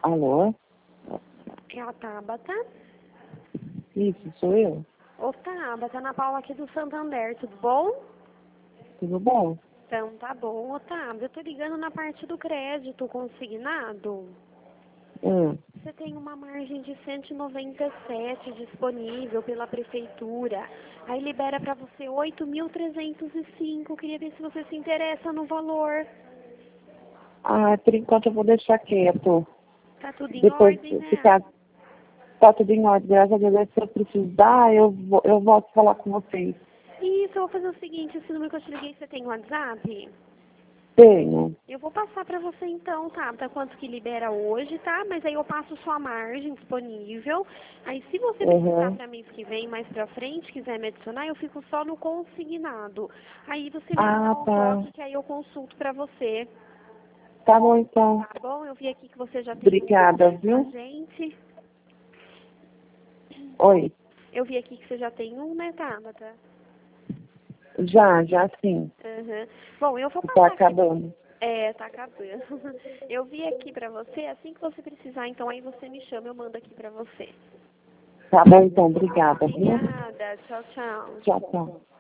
Alô? É a Tabata. Isso, sou eu. Ô, Tabata, Ana Paula aqui do Santander, tudo bom? Tudo bom? Então, tá bom. Ô, Tabata, eu tô ligando na parte do crédito consignado. Você tem uma margem de 197 disponível pela prefeitura. Aí libera pra você 8.305. Queria ver se você se interessa no valor. Ah, por enquanto eu vou deixar quieto. Tá tudo em Depois, ordem, né? ficar, tá tudo em ordem, graças a Deus. Se eu precisar, eu volto a falar com vocês. Isso, eu vou fazer o seguinte, esse número que eu te liguei, você tem WhatsApp? Tenho. Eu vou passar pra você então, tá? Tá quanto que libera hoje, tá? Mas aí eu passo sua margem disponível. Aí se você precisar pra mês que vem, mais pra frente, quiser me adicionar, eu fico só no consignado. Aí você me dá Ah, um tá. toque que aí eu consulto pra você. Tá bom, então. Tá bom? Eu vi aqui que você já tem um Obrigada, com a viu? gente. Oi. Eu vi aqui que você já tem um, né, Tabata? Já sim. Uhum. Bom, eu vou Tá passar aqui. acabando. É, tá acabando. Eu vi aqui pra você, assim que você precisar, então aí você me chama, eu mando aqui pra você. Tá bom, então. Obrigada, viu? Obrigada. Tchau, tchau. Tchau, tchau.